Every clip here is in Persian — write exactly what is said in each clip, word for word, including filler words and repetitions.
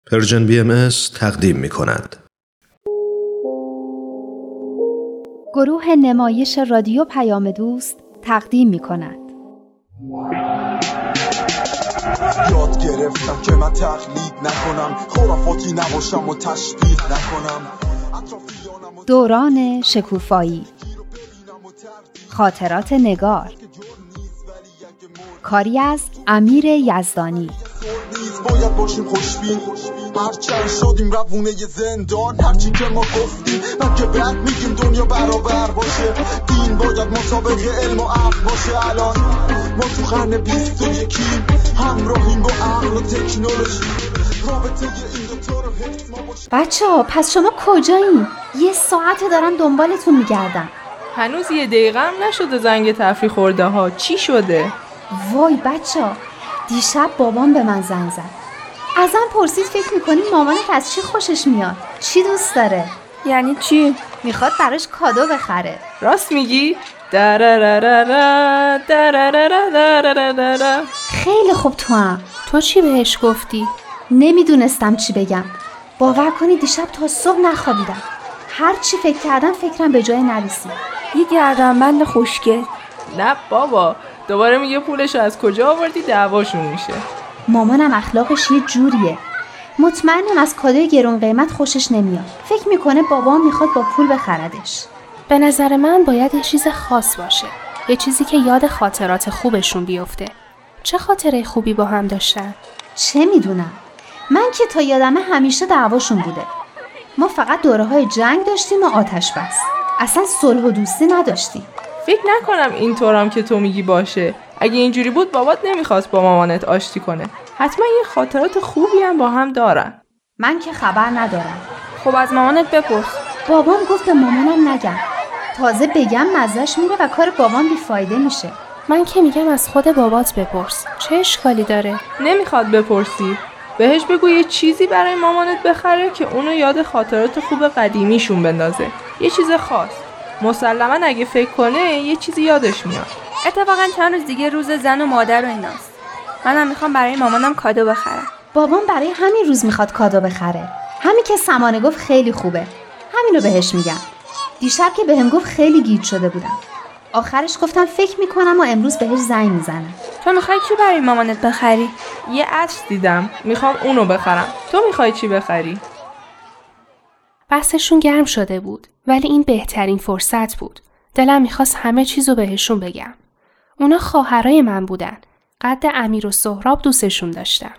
پرژن بی ام اس تقدیم می کند. گروه نمایش رادیو پیام دوست تقدیم می کند. یاد گرفتم که من تقلید نکنم، خرافاتی نباشم و تشبیه نکنم. دوران شکوفایی، خاطرات نگار، کاری از امیر یزدانی. باید باشیم خوشبین، هرچند شدیم روونه ی زندان، هرچی که ما گفتیم من که بعد میگیم دنیا برابر باشه. دین باید مسابقه علم و عقل باشه. الان ما تو قرن بیست و یکیم، همراهیم با عقل و تکنولوژی. رابطه این دوتا رو حفظ ما باشه. بچه ها پس شما کجایین؟ یه ساعته دارم دنبالتون میگردم. هنوز یه دقیقه هم نشده زنگ تفریح خورده ها. چی شده؟ وای بچه ها، دیشب بابام به من زنگ زد. ازم پرسید فکر میکنی مامانت از چی خوشش میاد؟ چی دوست داره؟ یعنی چی؟ میخواد براش کادو بخره. راست میگی؟ درررررر درررررر. خیلی خوب. تو هم تو چی بهش گفتی؟ نمیدونستم چی بگم. باور کنی دیشب تا صبح نخوابیدم. هر چی فکر کردم فکرم به جای نرسید. یه گردنبند خوشگل. نه بابا، دوباره میگه پولش از کجا آوردی، دعواشون میشه. مامانم اخلاقش یه جوریه. مطمئنم از کادوی گرون قیمت خوشش نمیاد. فکر میکنه بابام میخواد با پول بخردش. به نظر من باید یه چیز خاص باشه. یه چیزی که یاد خاطرات خوبشون بیفته. چه خاطره خوبی با هم داشتن؟ چه میدونم. من که تا یادمه همیشه دعواشون بوده. ما فقط دوره‌های جنگ داشتیم و آتش بس. اصلا صلح و دوستی نداشتیم. فکر نکنم اینطورام که تو میگی باشه. اگه اینجوری بود بابات نمیخواست با مامانت آشتی کنه. حتما یه خاطرات خوبی هم با هم دارن. من که خبر ندارم. خب از مامانت بپرس. بابام گفت به مامانم نگم. تازه بگم مزهش میره و کار بابام بیفایده میشه. من که میگم از خود بابات بپرس. چه اشکالی داره؟ نمیخواد بپرسی. بهش بگو یه چیزی برای مامانت بخره که اونو یاد خاطرات خوب قدیمیشون بندازه. یه چیز خاص. مسلماً اگه فکر کنه یه چیزی یادش میاد. اتفاقا چند روز دیگه روز زن و مادر و ایناست. منم میخوام برای مامانم کادو بخرم. بابام برای همین روز میخواد کادو بخره. همین که سمانه گفت خیلی خوبه. همینو بهش میگم. دیشب که بهم گفت خیلی گیج شده بودم. آخرش گفتم فکر میکنم و امروز بهش زنگ میزنم. تو میخوای چی برای مامانت بخری؟ یه عطر دیدم. میخوام اونو بخرم. تو میخوای چی بخری؟ بحثشون گرم شده بود، ولی این بهترین فرصت بود. دلم میخواست همه چیزو بهشون بگم. اونا خواهرای من بودن. قد امیر و سهراب دوستشون داشتم.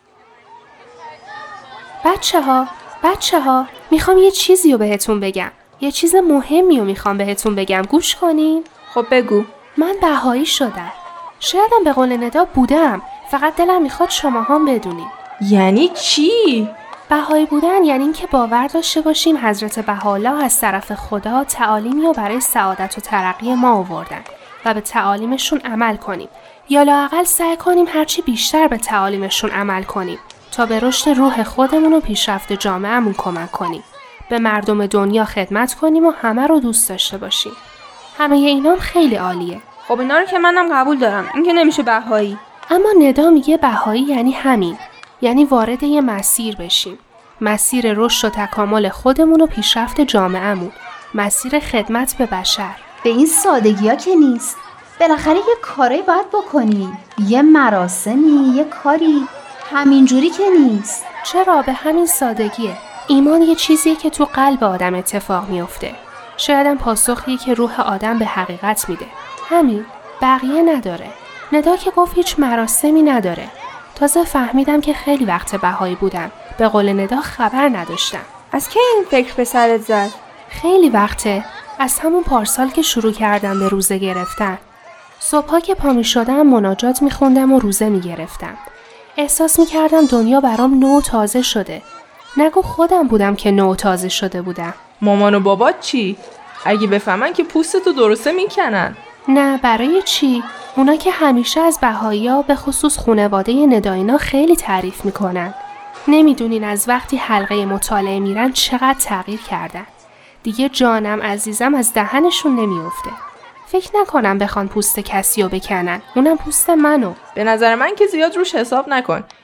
بچه ها، بچه ها، میخوام یه چیزی رو بهتون بگم. یه چیز مهمی رو میخوام بهتون بگم. گوش کنین؟ خب بگو. من بهایی شدم. شایدم به قول ندا بودم. فقط دلم میخواد شماها هم بدونین. یعنی چی؟ بهایی بودن یعنی این که باور داشته باشیم حضرت بهاءالله از طرف خدا تعالیمی رو برای سعادت و ترقی ما آوردن و به تعالیمشون عمل کنیم، یا لااقل سعی کنیم هرچی بیشتر به تعالیمشون عمل کنیم تا به رشد روح خودمون و پیشرفت جامعه‌مون کمک کنیم، به مردم دنیا خدمت کنیم و همه رو دوست داشته باشیم. همه اینام خیلی عالیه. خب اینا رو که منم قبول دارم. این که نمیشه بهایی. اما ندا میگه بهایی یعنی همین. یعنی وارد یه مسیر بشیم. مسیر رشد و تکامل خودمون و پیشرفت جامعهمون. مسیر خدمت به بشر. به این سادگی ها که نیست. بالاخره یه کاری باید بکنی. یه مراسمی، یه کاری. همینجوری که نیست. چرا؟ به همین سادگیه. ایمان یه چیزیه که تو قلب آدم اتفاق میفته. شایدم پاسخیه که روح آدم به حقیقت میده. همین. بقیه نداره. ندا که گفت هیچ مراسمی نداره. تازه فهمیدم که خیلی وقت بهایی بودم. به قول ندا خبر نداشتم. از کی این فکر به سرت زد؟ خیلی وقته. از همون پارسال که شروع کردم به روزه گرفتن. صبحا که پا می شدم مناجات می خوندم و روزه می گرفتم. احساس می کردم دنیا برام نو و تازه شده. نگو خودم بودم که نو و تازه شده بودم. مامان و بابات چی؟ اگه بفهمن که پوستتو درسته می کنن. نه، برای چی؟ اونا که همیشه از بهایی‌ها به خصوص خانواده نداینا خیلی تعریف میکنن. نمیدونین از وقتی حلقه مطالعه میرن چقدر تغییر کردن. دیگه جانم عزیزم از دهنشون نمیافته. فکر نکنم بخوان پوست کسی رو بکنن. اونم پوست منو. به نظر من که زیاد روش حساب نکن.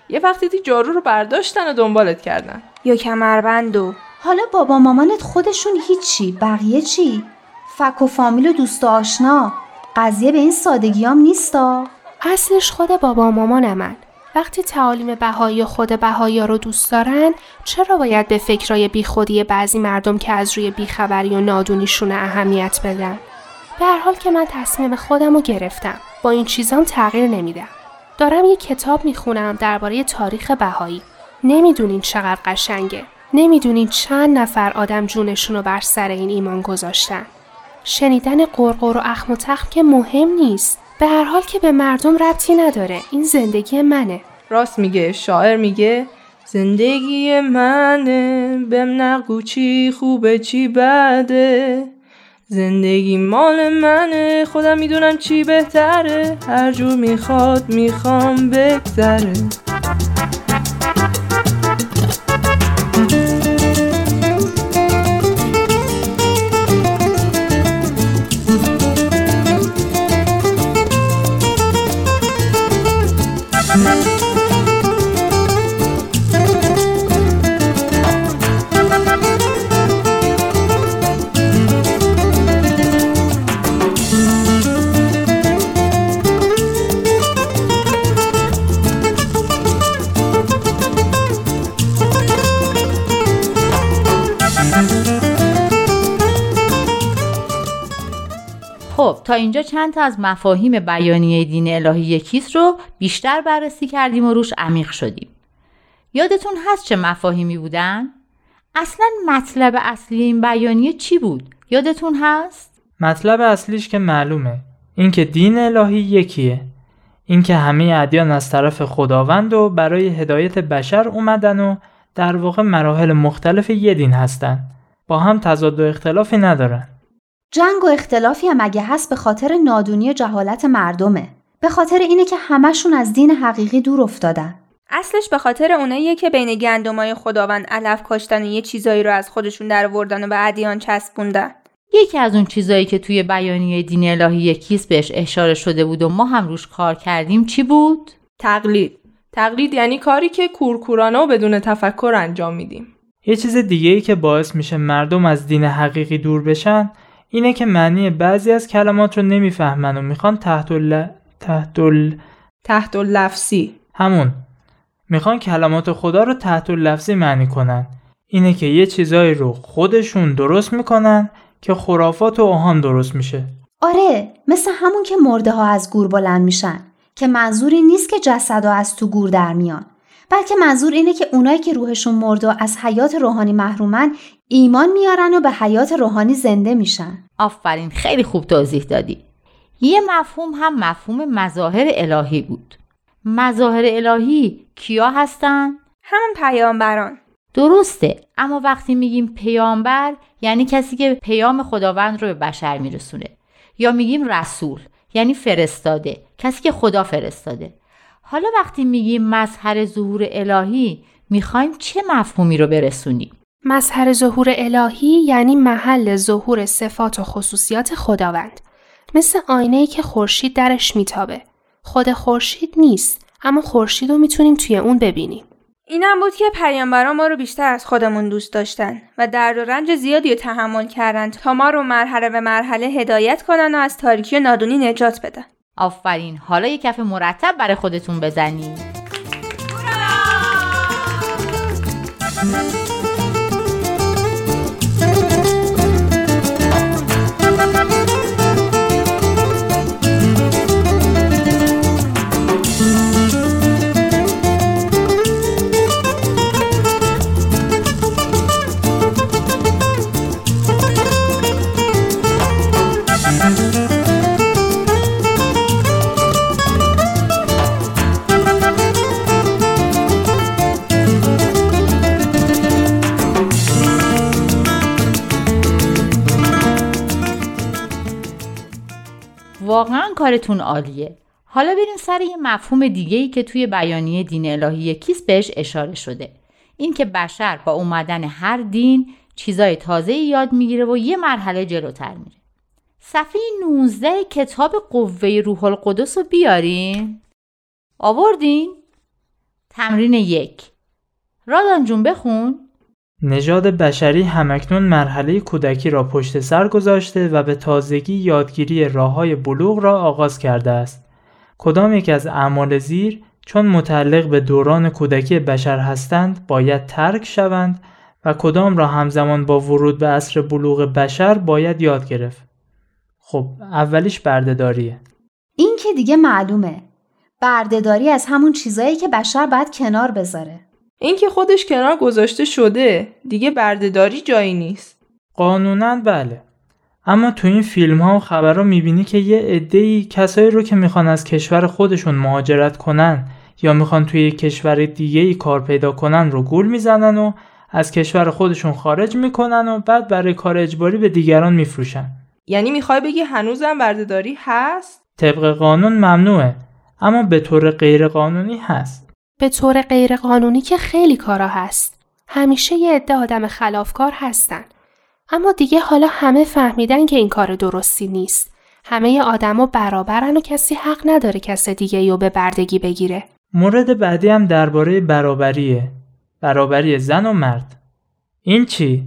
یه وقتی دی جارو رو برداشتن و دنبالت کردن. یا کمربندو. حالا بابا مامانت خودشون هیچی، بقیه چی؟ فک و فامیل و دوست و آشنا. قضیه به این سادگیام نیستا. اصلش خود بابا و مامانمن. وقتی تعالیم بهایی خود بهایی رو دوست دارن، چرا باید به فکرای بیخودی بعضی مردم که از روی بیخبری و نادونیشون اهمیت بدن؟ به هر حال که من تصمیم خودم رو گرفتم. با این چیزام تغییر نمیدم. دارم یه کتاب میخونم درباره تاریخ بهایی. نمیدونین چقدر قشنگه. نمیدونین چند نفر آدم جونشون رو بر سر این ایمان گذاشتن. شنیدن قرقر و اخم و تخم که مهم نیست. به هر حال که به مردم ربطی نداره. این زندگی منه. راست میگه. شاعر میگه زندگی منه، بهم نگو چی خوبه چی بده. زندگی مال منه، خودم میدونم چی بهتره. هر جور میخواد میخوام بگذره. خب تا اینجا چند تا از مفاهیم بیانیه دین الهی یکیست رو بیشتر بررسی کردیم و روش عمیق شدیم. یادتون هست چه مفاهیمی بودن؟ اصلاً مطلب اصلی این بیانیه چی بود؟ یادتون هست؟ مطلب اصلیش که معلومه. این که دین الهی یکیه. این که همه ادیان از طرف خداوند و برای هدایت بشر اومدن و در واقع مراحل مختلف یه دین هستن. با هم تضاد و اختلافی ندارن. جنگ و اختلافی هم اگه هست به خاطر نادونی و جهالت مردمه. به خاطر اینه که همشون از دین حقیقی دور افتادن. اصلش به خاطر اوناییه که بین گندمای خداوند علف کاشتن و یه چیزایی رو از خودشون در آوردن و به ادیان چسبوندن. یکی از اون چیزایی که توی بیانیه دین الهی یکیست بهش اشاره شده بود و ما هم روش کار کردیم چی بود؟ تقلید. تقلید یعنی کاری که کورکورانه و بدون تفکر انجام میدیم. یه چیز دیگه‌ای که باعث میشه مردم از دین حقیقی دور بشن اینه که معنی بعضی از کلمات رو نمیفهمن و میخوان تحت ال... تحت ال... تحت اللفظی. همون. میخوان کلمات خدا رو تحت اللفظی معنی کنن. اینه که یه چیزایی رو خودشون درست میکنن که خرافات و اوهام درست میشه. آره، مثل همون که مرده ها از گور بلند میشن، که منظوری نیست که جسدا از تو گور در میان، بلکه منظور اینه که اونایی که روحشون مرده و از حیات روحانی محرومن ایمان میارن و به حیات روحانی زنده میشن. آفرین، خیلی خوب توضیح دادی. یه مفهوم هم مفهوم مظاهر الهی بود. مظاهر الهی کیا هستن؟ همون پیامبران. درسته، اما وقتی میگیم پیامبر یعنی کسی که پیام خداوند رو به بشر میرسونه، یا میگیم رسول یعنی فرستاده، کسی که خدا فرستاده. حالا وقتی میگیم مظهر ظهور الهی میخوایم چه مفهومی رو برسونیم؟ مظهر ظهور الهی یعنی محل ظهور صفات و خصوصیات خداوند. مثل آینه‌ای که خورشید درش میتابه. خود خورشید نیست، اما خورشید رو میتونیم توی اون ببینیم. اینم بود که پیامبران ما رو بیشتر از خودمون دوست داشتن و درد و رنج زیادی رو تحمل کردن تا ما رو مرحله به مرحله هدایت کنن و از تاریکی و نادونی نجات بدن. آفرین، حالا یک کف مرتب برای خودتون بزنید. واقعا کارتون عالیه. حالا بریم سر یه مفهوم دیگه‌ای که توی بیانیه دین الهی یکیست بهش اشاره شده. این که بشر با اومدن هر دین چیزای تازه‌ای یاد میگیره و یه مرحله جلوتر میره. صفحه نوزده کتاب قوه روح القدس رو بیارین. آوردین؟ تمرین یک. رادان جون بخون. نژاد بشری همکنون مرحله کودکی را پشت سر گذاشته و به تازگی یادگیری راه‌های بلوغ را آغاز کرده است. کدام یک از اعمال زیر چون متعلق به دوران کودکی بشر هستند باید ترک شوند و کدام را همزمان با ورود به عصر بلوغ بشر باید یاد گرفت؟ خب اولیش برده‌داریه. این که دیگه معلومه. برده‌داری از همون چیزایی که بشر باید کنار بذاره. این که خودش کنار گذاشته شده، دیگه برده‌داری جایی نیست. قانوناً بله. اما تو این فیلم ها و خبرها میبینی که یه عده‌ای کسایی رو که میخوان از کشور خودشون مهاجرت کنن یا میخوان توی یک کشور دیگه‌ای کار پیدا کنن رو گول میزنن و از کشور خودشون خارج میکنن و بعد برای کار اجباری به دیگران میفروشن. یعنی میخوای بگی هنوزم برده‌داری هست؟ طبق قانون ممنوعه، اما به طور غیر قانونی هست. به طور غیر قانونی که خیلی کارا هست. همیشه یه عده آدم خلافکار هستن. اما دیگه حالا همه فهمیدن که این کار درستی نیست. همه آدما برابرن و کسی حق نداره کس دیگه رو به بردگی بگیره. مورد بعدی هم درباره برابریه. برابری زن و مرد. این چی؟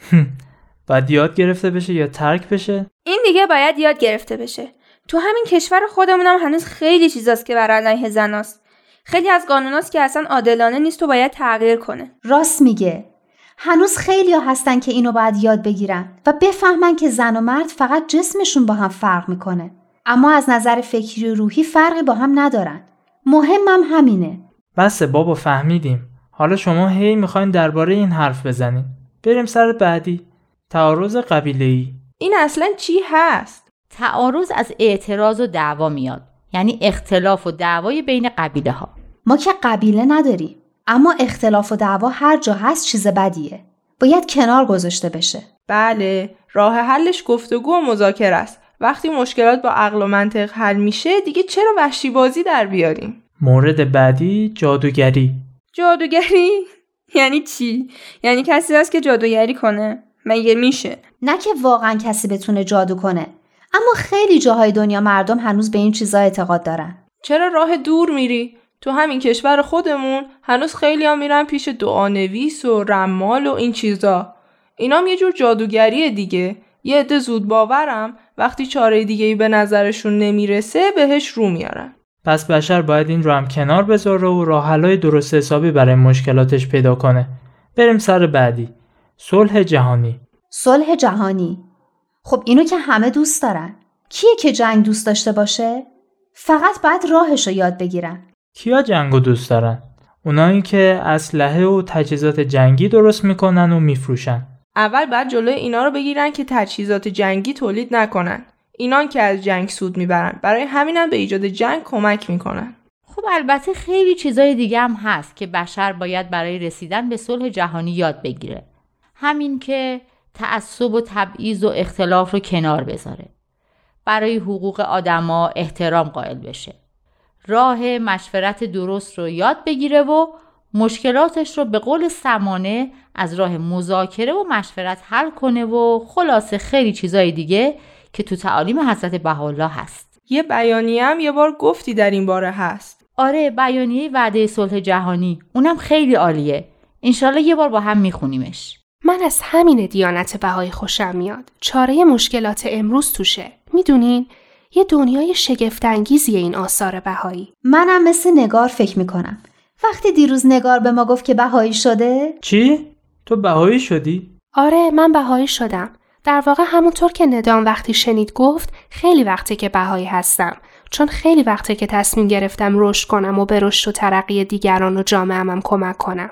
باید یاد گرفته بشه یا ترک بشه؟ این دیگه باید یاد گرفته بشه. تو همین کشور خودمون هم هنوز خیلی چیزاست که بر علیه زناست. خیلی از قانوناست که اصلا عادلانه نیست و باید تغییر کنه. راست میگه. هنوز خیلی ها هستن که اینو باید یاد بگیرن و بفهمن که زن و مرد فقط جسمشون با هم فرق میکنه. اما از نظر فکری و روحی فرقی با هم ندارن. مهمم همینه. بسه بابا فهمیدیم. حالا شما هی میخواین درباره این حرف بزنین. بریم سر بعدی. تعارض قبیله‌ای. این اصلا چی هست؟ تعارض از اعتراض و دعوا میاد. یعنی اختلاف و دعوای بین قبیله ها. ما که قبیله نداریم. اما اختلاف و دعوا هر جا هست چیز بدیه. باید کنار گذاشته بشه. بله، راه حلش گفتگو و مذاکره است. وقتی مشکلات با عقل و منطق حل میشه دیگه چرا وحشی بازی در بیاریم؟ مورد بعدی جادوگری. جادوگری؟ یعنی چی؟ یعنی کسی هست که جادوگری کنه؟ مگه میشه؟ نه که واقعا کسی بتونه جادو کنه. اما خیلی جاهای دنیا مردم هنوز به این چیزا اعتقاد دارن. چرا راه دور میری؟ تو همین کشور خودمون هنوز خیلی ها میرن پیش دعانویس و رمال و این چیزا. اینام یه جور جادوگریه دیگه. یه عده زود باورم وقتی چاره دیگه‌ای به نظرشون نمیرسه بهش رو میارن. پس بشر باید این رو هم کنار بذاره و راه حل‌های درست حسابی برای مشکلاتش پیدا کنه. بریم سر بعدی. صلح جهانی. صلح جهانی. خب اینو که همه دوست دارن. کیه که جنگ دوست داشته باشه؟ فقط باید راهش رو یاد بگیرن. کیا جنگو دوست دارن؟ اونایی که اسلحه و تجهیزات جنگی درست میکنن و میفروشن. اول باید جلوی اینا رو بگیرن که تجهیزات جنگی تولید نکنن. اینان که از جنگ سود میبرن. برای همینم به ایجاد جنگ کمک میکنن. خب البته خیلی چیزای دیگه هم هست که بشر باید برای رسیدن به صلح جهانی یاد بگیره. همین که تعصب و تبعیض و اختلاف رو کنار بذاره. برای حقوق آدما احترام قائل بشه. راه مشورت درست رو یاد بگیره و مشکلاتش رو به قول سمانه از راه مذاکره و مشورت حل کنه و خلاصه خیلی چیزای دیگه که تو تعالیم حضرت بهاءالله هست. یه بیانیه هم یه بار گفتی در این باره هست. آره، بیانیه وعده صلح جهانی. اونم خیلی عالیه. انشالله یه بار با هم میخونیمش. من از همین دیانت بهایی خوشم میاد. چاره مشکلات امروز توشه. میدونین؟ یه دنیای شگفت‌انگیزیه این آثار بهایی. منم مثل نگار فکر میکنم. وقتی دیروز نگار به ما گفت که بهایی شده. چی؟ تو بهایی شدی؟ آره، من بهایی شدم. در واقع همونطور که ندام وقتی شنید گفت خیلی وقته که بهایی هستم. چون خیلی وقته که تصمیم گرفتم رشد کنم و به رشد و ترقی دیگران و جامعه‌ام کمک کنم.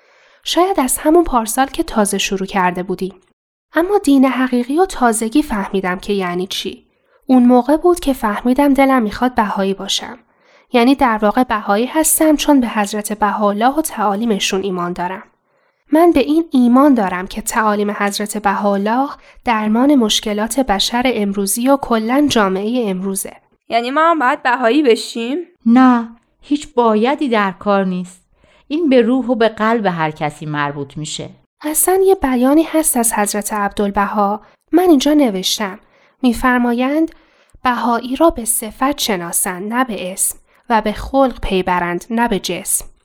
شاید از همون پارسال که تازه شروع کرده بودیم. اما دین حقیقی و تازگی فهمیدم که یعنی چی. اون موقع بود که فهمیدم دلم میخواد بهایی باشم. یعنی در واقع بهایی هستم چون به حضرت بهاءالله و تعالیمشون ایمان دارم. من به این ایمان دارم که تعالیم حضرت بهاءالله درمان مشکلات بشر امروزی و کلاً جامعه امروزه. یعنی ما هم باید بهایی بشیم؟ نه، هیچ بایدی در کار نیست. این به روح و به قلب هر کسی مربوط میشه. اصلا یه بیانی هست از حضرت عبدالبها. من اینجا نوشتم. میفرمایند بهایی را به صفت شناسند نه به اسم و به خلق پی برند نه به جسم.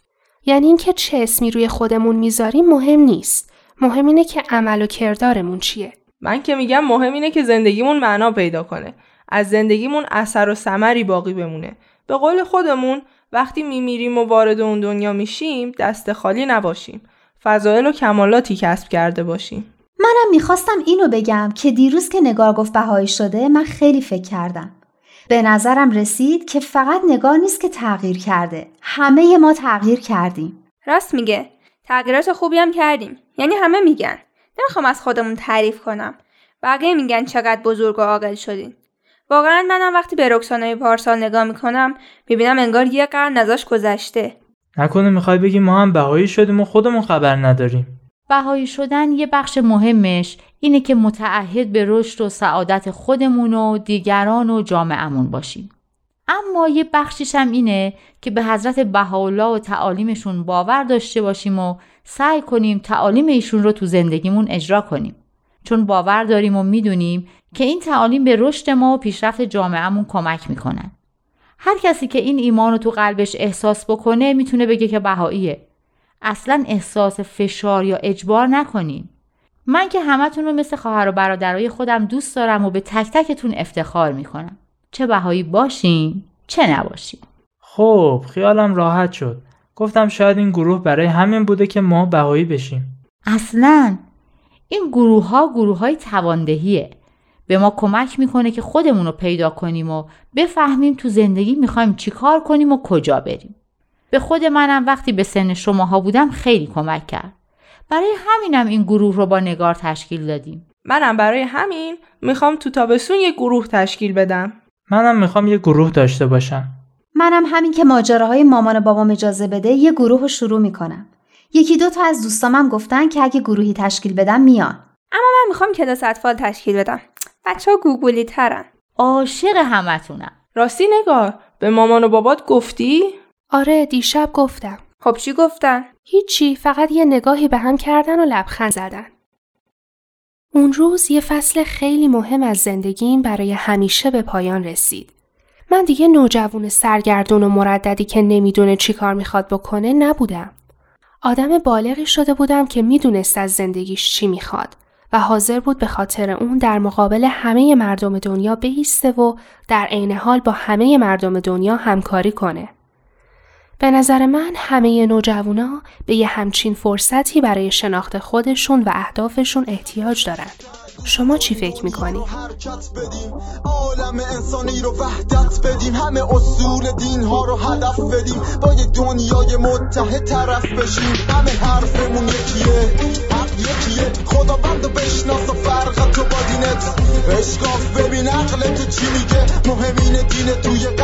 یعنی اینکه چه اسمی روی خودمون میذاریم مهم نیست. مهم اینه که عمل و کردارمون چیه. من که میگم مهم اینه که زندگیمون معنا پیدا کنه. از زندگیمون اثر و ثمری باقی بمونه. به قول خودمون وقتی میمیریم و وارد اون دنیا میشیم دست خالی نباشیم. فضائل و کمالاتی کسب کرده باشیم. منم میخواستم اینو بگم که دیروز که نگار گفت بهایی شده من خیلی فکر کردم. به نظرم رسید که فقط نگار نیست که تغییر کرده. همه ما تغییر کردیم. راست میگه. تغییرات خوبی هم کردیم. یعنی همه میگن. نمیخوام از خودمون تعریف کنم. بقیه میگن چقدر بزرگ و عاقل شدین. واقعا منم وقتی به رکسانای پارسال نگاه میکنم میبینم انگار یه قرن ازش گذشته. نکنه میخوای بگی ما هم بهایی شدیم و خودمون خبر نداریم؟ بهایی شدن یه بخش مهمش اینه که متعهد به رشد و سعادت خودمون و دیگران و جامعه‌مون باشیم. اما یه بخشش هم اینه که به حضرت بهاءالله و تعالیمشون باور داشته باشیم و سعی کنیم تعالیم ایشون رو تو زندگیمون اجرا کنیم. چون باور داریم و میدونیم که این تعالیم به رشد ما و پیشرفت جامعه‌مون کمک میکنن. هر کسی که این ایمان رو تو قلبش احساس بکنه میتونه بگه که بهاییه. اصلا احساس فشار یا اجبار نکنین. من که همتون رو مثل خواهر و برادرای خودم دوست دارم و به تک تکتون افتخار میکنم. چه بهایی باشین، چه نباشین. خب خیالم راحت شد. گفتم شاید این گروه برای همین بوده که ما بهایی بشیم. اصلاً این گروه ها گروه های تواندهیه. به ما کمک میکنه که خودمون رو پیدا کنیم و بفهمیم تو زندگی میخوایم چی کار کنیم و کجا بریم. به خود منم وقتی به سن شماها بودم خیلی کمک کرد. برای همینم این گروه رو با نگار تشکیل دادیم. منم برای همین میخوام تو تابستون یه گروه تشکیل بدم. منم میخوام یه گروه داشته باشم. منم همین که ماجراهای مامان بابام اجازه بده یه گروه رو شروع میکنم. یکی دو تا از دوستامم گفتن که اگه گروهی تشکیل بدم میان. اما من میخوام کلاس اطفال تشکیل بدم. بچه‌ها گوگولی ترن. عاشق همتونم. راستی نگار به مامان و بابات گفتی؟ آره دیشب گفتم. خب چی گفتن؟ هیچی، فقط یه نگاهی به هم کردن و لبخند زدن. اون روز یه فصل خیلی مهم از زندگیم برای همیشه به پایان رسید. من دیگه نوجوان سرگردون و مرددی که نمیدونه چی کار میخواد بکنه نبودم. آدم بالغی شده بودم که میدونست از زندگیش چی میخواد و حاضر بود به خاطر اون در مقابل همه مردم دنیا بایسته و در عین حال با همه مردم دنیا همکاری کنه. به نظر من همه نوجوانا به یه همچین فرصتی برای شناخت خودشون و اهدافشون احتیاج دارن. شما چی فکر میکنی؟ حرکت بدیم عالم انسانی رو وحدت بدیم، همه اصول دین ها رو هدف بدیم، با یه دنیای متحد طرف بشیم. همه حرفمون یکیه، حق یکیه، خداوندو بشناس و فرق تو با دینت. اشکاف ببین عقل تو چی میگه، مهم اینه دین توی